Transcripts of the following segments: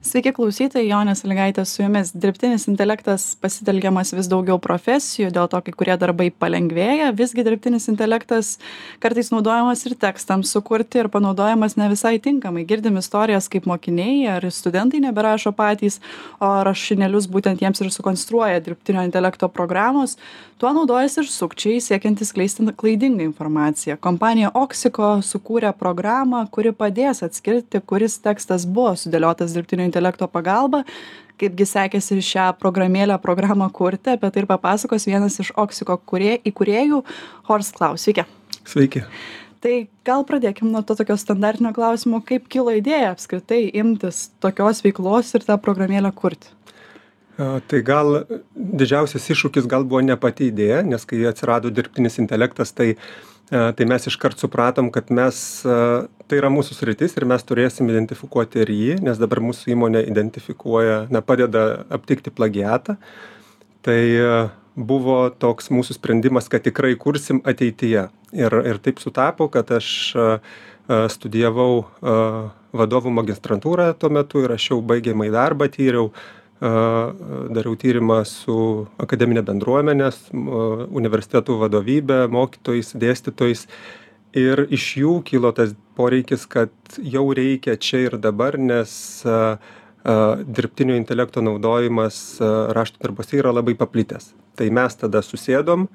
Sveiki klausytojai, Jonė Sąlygaitė su jumis. Dirbtinis intelektas pasitelkiamas vis daugiau profesijų, dėl to kai kurie darbai palengvėja, visgi dirbtinis intelektas kartais naudojamas ir tekstams sukurti ir panaudojamas ne visai tinkamai. Girdim istorijas, kaip mokiniai ar studentai neberašo patys, o rašinėlius būtent jiems ir sukonstruoja dirbtinio intelekto programos. Tuo naudojasi ir sukčiai, siekiantys skleisti klaidingą informaciją. Kompanija Oxiko sukūrė programą, kuri padės atskirti, kuris tekstas buvo sudėliotas dirbtinio intelekto pagalba, kaipgi sekėsi ir šią programą kurti, apie tai ir papasakos vienas iš Oxiko įkūrėjų, Horst Klaus. Sveiki. Sveiki. Tai gal pradėkim nuo to tokio standartinio klausimo, kaip kilo idėja apskritai imtis tokios veiklos ir tą programėlę kurti? Tai gal didžiausias iššūkis gal buvo ne pati idėja, nes kai atsirado dirbtinis intelektas, tai mes iškart supratom, kad tai yra mūsų sritis ir mes turėsim identifikuoti ir jį, nes dabar mūsų įmonė identifikuoja, padeda aptikti plagiatą. Tai buvo toks mūsų sprendimas, kad tikrai kursim ateityje. Ir taip sutapo, kad aš studijavau vadovų magistrantūrą tuo metu ir aš jau baigiamąjį darbą tyriau. Dariau tyrimą su akademinė bendruomenė, universitetų vadovybė, mokytojais, dėstytojais. Ir iš jų kilo tas poreikis, kad jau reikia čia ir dabar, nes dirbtinio intelekto naudojimas rašto darbuose yra labai paplitęs. Tai mes tada susėdom,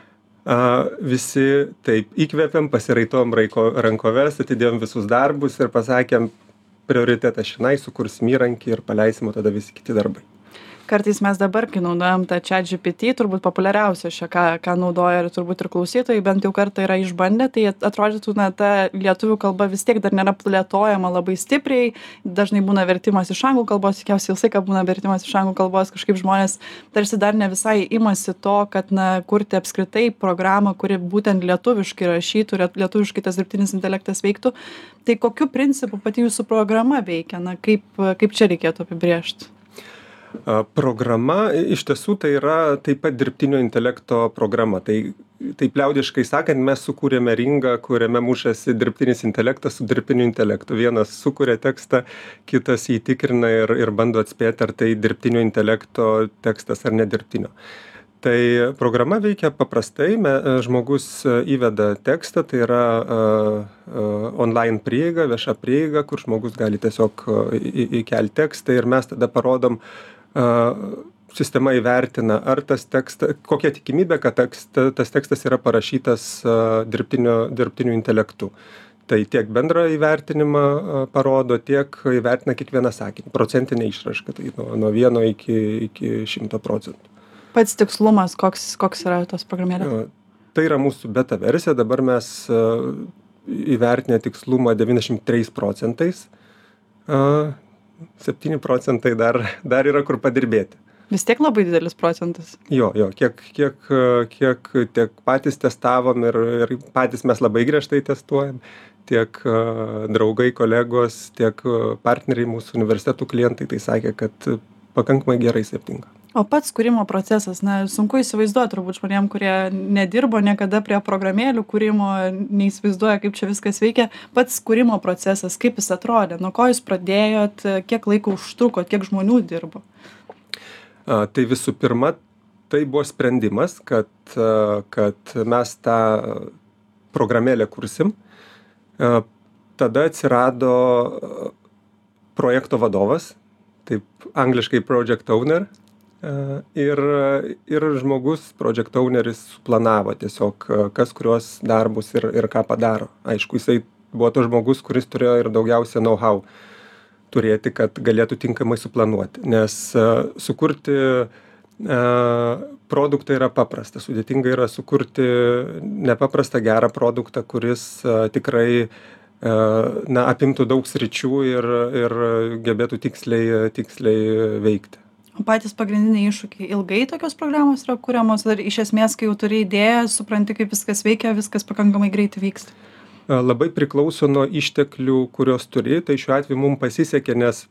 visi taip įkvėpėm, pasiraitom rankoves, atidėjom visus darbus ir pasakėm, prioritetą šinai, sukursim įrankį ir paleisim, o tada visi kiti darbai. Kartais mes dabar, kai naudojam tą ChatGPT, turbūt populiariausia ką naudoja ir turbūt ir klausytojai bent jau kartą yra išbandę, tai atrodytų, ta lietuvių kalba vis tiek dar nėra plėtojama labai stipriai, dažnai būna vertimas iš anglų kalbos, tikiausiai visai, kad būna vertimas iš anglų kalbos, kažkaip žmonės tarsi dar ne visai imasi to, kad kurti apskritai programą, kuri būtent lietuviškai rašytų, lietuviškai tas dirbtinis intelektas veiktų. Tai kokiu principu pati jūsų programa veikia, kaip čia reikėtų apibrėžti? Programa iš tiesų tai yra taip pat dirbtinio intelekto programa. Tai taip liaudiškai sakant, mes sukūrėme ringą, kuriame mušasi dirbtinis intelektas su dirbtiniu intelektu. Vienas sukuria tekstą, kitas jį tikrina ir bando atspėti, ar tai dirbtinio intelekto tekstas ar nedirbtinio. Tai programa veikia paprastai, žmogus įveda tekstą, tai yra online prieiga, vieša prieiga, kur žmogus gali tiesiog įkelti tekstą ir mes tada parodom, sistema įvertina, ar tas tekstas, kokia tikimybė, kad tas tekstas yra parašytas dirbtiniu intelektu. Tai tiek bendrą įvertinimą parodo, tiek įvertina kiekvieną sakinį, procentinę išraišką, tai nuo 1 iki 100%. Pats tikslumas, koks yra tos programėlės? Tai yra mūsų beta versija, dabar mes įvertinę tikslumą 93%, 7% dar yra kur padirbėti. Vis tiek labai didelis procentas. Jo, kiek tiek patys testavom ir patys mes labai griežtai testuojam, tiek draugai, kolegos, tiek partneriai mūsų universitetų klientai, tai sakė, kad pakankamai gerai septinga. O pats kūrimo procesas, sunku įsivaizduoti turbūt žmonėm, kurie nedirbo niekada prie programėlių kūrimo, neįsivaizduoja, kaip čia viskas veikia. Pats kūrimo procesas, kaip jis atrodė, nuo ko jūs pradėjot, kiek laiko užtruko, kiek žmonių dirbo? Tai visų pirma, tai buvo sprendimas, kad mes tą programėlę kursim. Tada atsirado projekto vadovas, taip angliškai project owner. Ir žmogus, project owneris, planavo tiesiog, kas kurios darbus ir ką padaro. Aišku, jisai buvo tas žmogus, kuris turėjo ir daugiausia know-how turėti, kad galėtų tinkamai suplanuoti. Nes sukurti produktą yra paprasta. Sudėtinga yra sukurti nepaprastą gerą produktą, kuris tikrai apimtų daug sričių ir gebėtų tiksliai veikti. O patys pagrindiniai iššūkiai, ilgai tokios programos yra kuriamos, ar iš esmės, kai jau turi idėją, supranti, kaip viskas veikia, viskas pakankamai greitai vyksta? Labai priklauso nuo išteklių, kurios turi. Tai šiuo atveju mums pasisekė, nes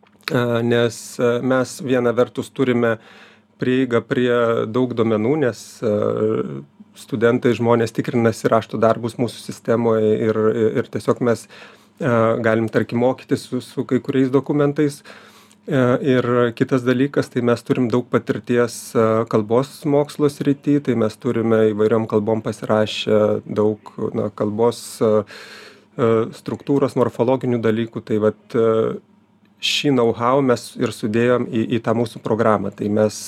mes viena vertus turime prieigą prie daug duomenų, nes studentai, žmonės tikrinasi rašto darbus mūsų sistemoje ir tiesiog mes galim, tarkim, mokytis su kai kuriais dokumentais. Ir kitas dalykas, tai mes turim daug patirties kalbos mokslo srity, tai mes turime įvairiom kalbom pasirašę daug kalbos struktūros, morfologinių dalykų. Tai vat šį know-how mes ir sudėjom į tą mūsų programą. Tai mes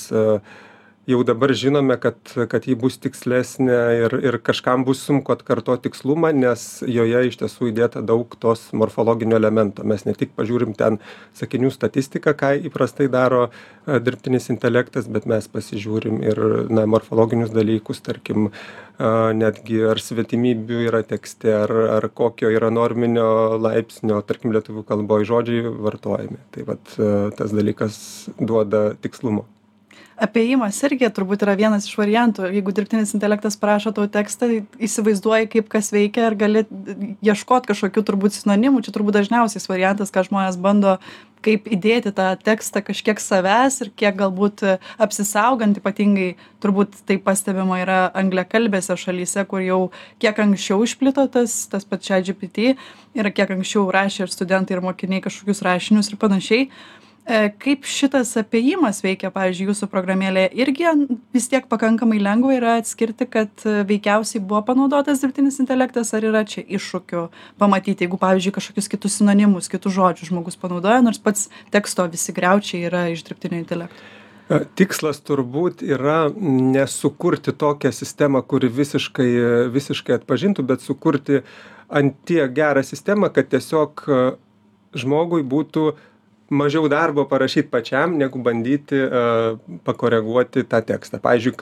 jau dabar žinome, kad ji bus tikslesnė ir kažkam bus sunku atkartoti tikslumą, nes joje iš tiesų įdėta daug tos morfologinio elemento. Mes ne tik pažiūrim ten sakinių statistiką, ką įprastai daro dirbtinis intelektas, bet mes pasižiūrim ir morfologinius dalykus, tarkim, netgi ar svetimybių yra tekste, ar kokio yra norminio laipsnio, tarkim, lietuvių kalboje žodžiai vartojami. Tai vat tas dalykas duoda tikslumo. Apėjimas irgi turbūt yra vienas iš variantų. Jeigu dirbtinis intelektas parašo tau tekstą, įsivaizduoji, kaip kas veikia ir gali ieškoti kažkokių turbūt sinonimų. Čia turbūt dažniausias variantas, ką žmonės bando, kaip įdėti tą tekstą kažkiek savęs ir kiek galbūt apsisaugant, ypatingai turbūt tai pastebima yra angliakalbėse šalyse, kur jau kiek anksčiau išplito tas pats ChatGPT ir kiek anksčiau rašė ir studentai ir mokiniai kažkokius rašinius ir panašiai. Kaip šitas apėjimas veikia, pavyzdžiui, jūsų programėlėje, irgi vis tiek pakankamai lengva yra atskirti, kad veikiausiai buvo panaudotas dirbtinis intelektas, ar yra čia iššūkių pamatyti, jeigu, pavyzdžiui, kažkokius kitus sinonimus, kitus žodžius žmogus panaudoja, nors pats teksto visi griaučiai yra iš dirbtinio intelekto. Tikslas turbūt yra nesukurti tokią sistemą, kuri visiškai atpažintų, bet sukurti ant tiek gerą sistemą, kad tiesiog žmogui būtų mažiau darbo parašyti pačiam, negu bandyti pakoreguoti tą tekstą. Pavyzdžiui,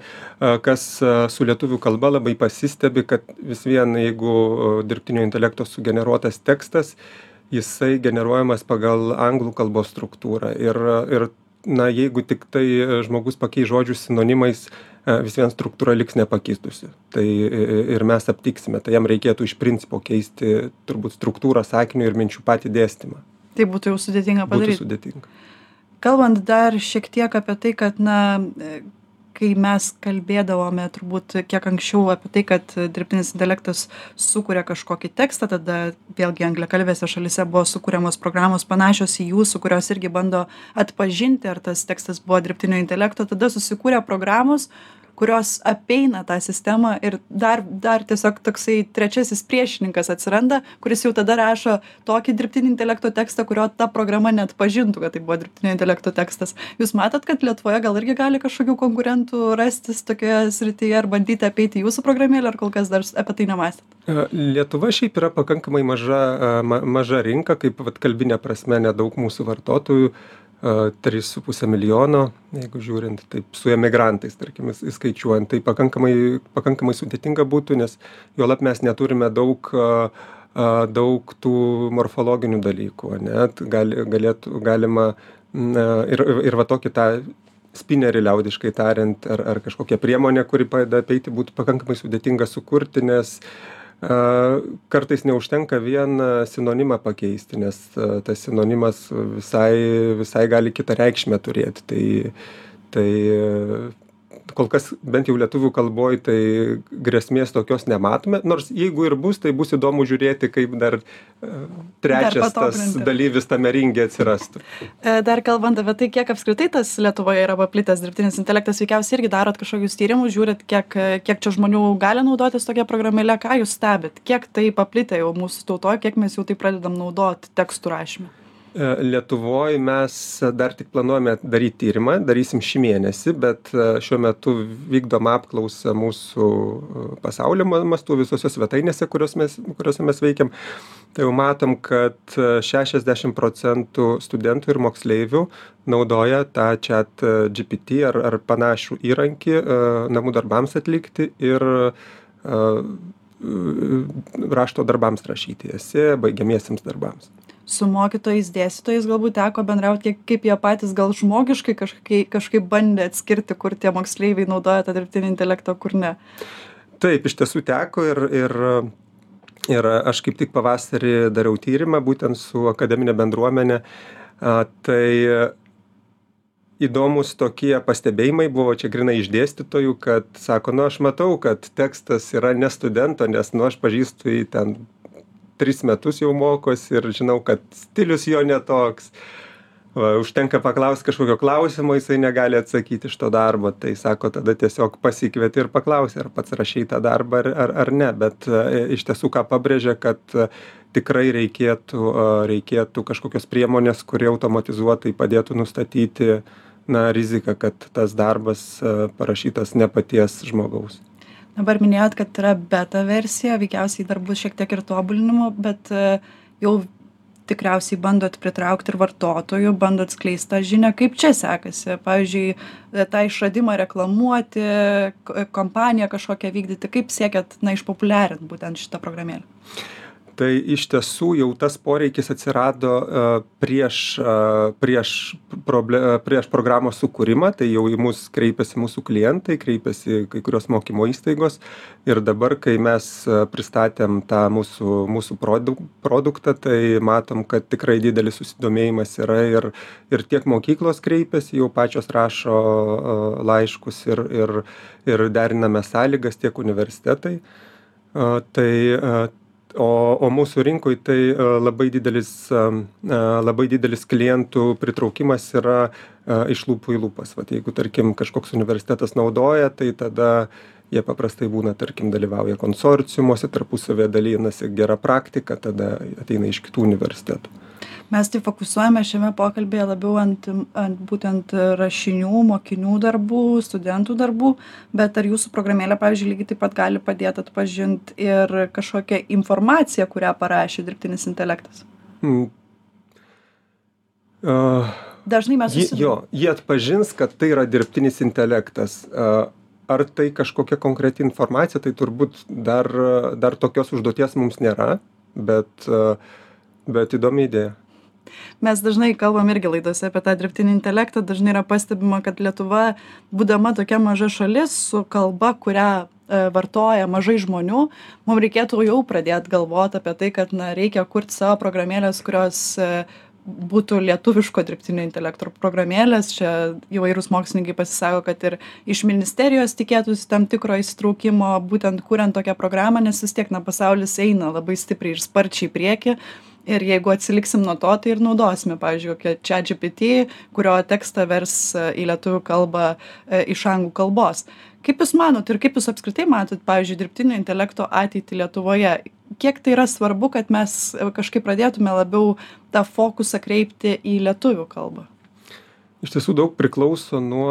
kas su lietuvių kalba labai pasistebi, kad vis vien, jeigu dirbtinio intelekto sugeneruotas tekstas, jisai generuojamas pagal anglų kalbos struktūrą. Ir jeigu tik tai žmogus pakeis žodžių sinonimais, vis vien struktūra liks nepakitusi. Tai ir mes aptiksime. Tai jam reikėtų iš principo keisti turbūt struktūrą, sakinių ir minčių patį dėstymą. Tai būtų jau sudėtinga padaryti. Būtų sudėtinga. Kalbant dar šiek tiek apie tai, kad, kai mes kalbėdavome turbūt kiek anksčiau apie tai, kad dirbtinis intelektas sukuria kažkokį tekstą, tada vėlgi angliakalbėse šalyse buvo sukuriamos programos panašios į jūsų, kurios irgi bando atpažinti, ar tas tekstas buvo dirbtinio intelekto, tada susikūrė programos, kurios apeina tą sistemą ir dar tiesiog toksai trečiasis priešininkas atsiranda, kuris jau tada rašo tokį dirbtinį intelekto tekstą, kurio ta programa net pažintų, kad tai buvo dirbtinio intelekto tekstas. Jūs matot, kad Lietuvoje gal irgi gali kažkokių konkurentų rastis tokioje srityje ar bandyti apeiti jūsų programėlę, ar kol kas dar apie tai nemąstėt? Lietuva šiaip yra pakankamai maža rinka, kaip kalbinė prasme nedaug mūsų vartotojų. 3,5 milijono, jeigu žiūrint taip su emigrantais, tarkim, įskaičiuojant, tai pakankamai sudėtinga būtų, nes juolab mes neturime daug tų morfologinių dalykų, net galima ir va tokį tą spinerį liaudiškai tariant, ar kažkokią priemonę, kuri padeda apeiti, būtų pakankamai sudėtinga sukurti, nes kartais neužtenka vien sinonimą pakeisti, nes tas sinonimas visai gali kitą reikšmę turėti. Tai kol kas bent jau lietuvių kalboj tai grėsmės tokios nematome, nors jeigu ir bus, tai bus įdomu žiūrėti, kaip dar trečias tas dalyvis tame ringe atsirastų. Dar kalbant apie tai, kiek apskritai tas Lietuvoje yra paplitęs dirbtinis intelektas, veikiausiai irgi darot kažkokius tyrimus, žiūrit, kiek čia žmonių gali naudotis tokia programėlė, ką jūs stebit, kiek tai paplitę jau mūsų tautoje, kiek mes jau tai pradedam naudoti tekstų rašymą. Lietuvoje mes dar tik planuojame daryti tyrimą, darysim šį mėnesį, bet šiuo metu vykdom apklausą mūsų pasaulio mastu visose svetainėse, kuriuose mes veikiam. Tai jau matom, kad 60% studentų ir moksleivių naudoja tą ChatGPT ar panašų įrankį namų darbams atlikti ir rašto darbams rašyti, esė, baigiamiesiems darbams. Su mokytojais, dėstytojais galbūt teko bendrauti, kaip jie patys gal žmogiškai kažkaip bandė atskirti, kur tie moksleiviai naudoja tą dirbtinį intelektą, kur ne? Taip, iš tiesų teko ir aš kaip tik pavasarį dariau tyrimą būtent su akademinė bendruomenė. Tai įdomus tokie pastebėjimai buvo čia grinai iš dėstytojų, kad sako, aš matau, kad tekstas yra ne studento, nes aš pažįstu į ten 3 metus jau mokosi ir žinau, kad stilius jo netoks. užtenka paklaust kažkokio klausimo, jisai negali atsakyti iš to darbo, tai sako, tada tiesiog pasikvieti ir paklausi, ar pats rašai tą darbą ar ne, bet iš tiesų ką pabrėžia, kad tikrai reikėtų kažkokios priemonės, kurie automatizuotai padėtų nustatyti riziką, kad tas darbas parašytas ne paties žmogaus. Dabar minėjot, kad yra beta versija, veikiausiai dar bus šiek tiek ir tobulinimo, bet jau tikriausiai bandot pritraukti ir vartotojų, bandot skleisti tą žinią. Kaip čia sekasi? Pavyzdžiui, tą išradimą reklamuoti, kampaniją kažkokią vykdyti, kaip siekiat išpopuliarinti būtent šitą programėlę? Tai iš tiesų jau tas poreikis atsirado prieš programos sukūrimą, tai jau į mus kreipiasi mūsų klientai, kreipiasi kai kurios mokymo įstaigos ir dabar, kai mes pristatėm tą mūsų produktą, tai matom, kad tikrai didelis susidomėjimas yra ir tiek mokyklos kreipiasi, jau pačios rašo laiškus ir deriname sąlygas, tiek universitetai. O mūsų rinkoj tai labai didelis klientų pritraukimas yra iš lūpų į lūpas. Vat jeigu, tarkim, kažkoks universitetas naudoja, tai tada jie paprastai būna, tarkim, dalyvauja konsorciumuose, tarpusavėje dalinasi gera praktika, tada ateina iš kitų universitetų. Mes tai fokusuojame šiame pokalbėje labiau ant būtent rašinių, mokinių darbų, studentų darbų, bet ar jūsų programėlė, pavyzdžiui, lygiai taip pat gali padėti atpažinti ir kažkokią informaciją, kurią parašė dirbtinis intelektas? Dažnai mes jie atpažins, kad tai yra dirbtinis intelektas. Ar tai kažkokia konkreti informacija, tai turbūt dar tokios užduoties mums nėra, bet įdomi idėja. Mes dažnai kalbam irgi laidose apie tą dirbtinį intelektą, dažnai yra pastebima, kad Lietuva, būdama tokia maža šalis su kalba, kurią vartoja mažai žmonių, mums reikėtų jau pradėti galvoti apie tai, kad reikia kurti savo programėlės, kurios būtų lietuviško dirbtinio intelekto programėlės. Čia įvairūs mokslininkai pasisako, kad ir iš ministerijos tikėtųsi tam tikro įsitraukimo, būtent kuriant tokią programą, nes vis tiek pasaulis eina labai stipriai ir sparčiai į priekį. Ir jeigu atsiliksim nuo to, tai ir naudosime, pavyzdžiui, kokią ChatGPT, kurio tekstą vers į lietuvių kalbą iš anglų kalbos. Kaip jūs manot ir kaip jūs apskritai matot, pavyzdžiui, dirbtinio intelekto ateitį Lietuvoje? Kiek tai yra svarbu, kad mes kažkaip pradėtume labiau tą fokusą kreipti į lietuvių kalbą? Iš tiesų daug priklauso nuo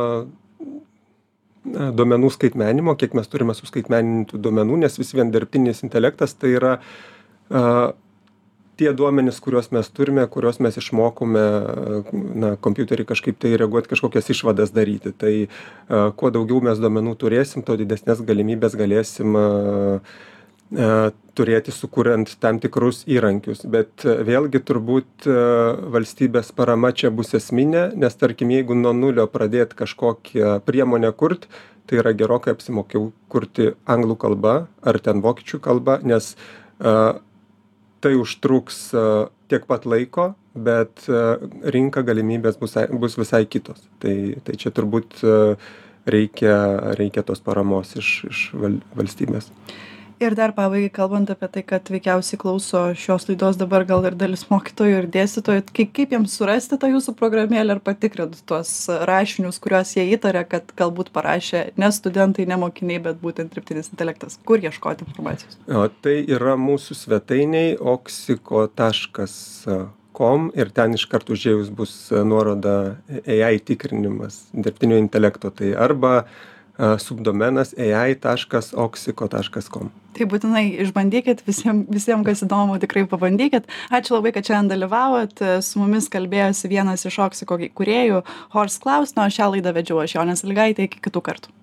duomenų skaitmenimo, kiek mes turime suskaitmenintų duomenų, nes vis vien dirbtinis intelektas tai yra tie duomenys, kuriuos mes turime, kuriuos mes išmokome, kompiuterį kažkaip tai reaguoti, kažkokias išvadas daryti. Tai kuo daugiau mes duomenų turėsim, to didesnės galimybės galėsim turėti, sukuriant tam tikrus įrankius. Bet vėlgi turbūt valstybės parama čia bus esminė, nes tarkim, jeigu nuo nulio pradėti kažkokią priemonę kurti, tai yra gerokai apsimokiau kurti anglų kalbą ar ten vokiečių kalbą, nes tai užtruks tiek pat laiko, bet rinka galimybės bus visai kitos. Tai čia turbūt reikia tos paramos iš valstybės. Ir dar pabaigai kalbant apie tai, kad veikiausiai klauso šios laidos dabar gal ir dalis mokytojų ir dėstytojų, kaip jiems surasti tą jūsų programėlę ir patikrinti tuos rašinius, kuriuos jie įtaria, kad galbūt parašė ne studentai, ne mokiniai, bet būtent dirbtinis intelektas. Kur ieškoti informacijos? Tai yra mūsų svetainiai oxiko.com ir ten iškart užėjus bus nuoroda AI tikrinimas dirbtinio intelekto. Tai arba subdomenas ai.oxiko.com. Tai būtinai išbandykit, visiems, kas įdomu, tikrai pabandykit. Ačiū labai, kad šiandien dalyvavot. Su mumis kalbėjosi vienas iš Oxiko kūrėjų, Horst Klaus. O šią laidą vedžiau aš, Jonė Sąlygaitė. Iki kitų kartų.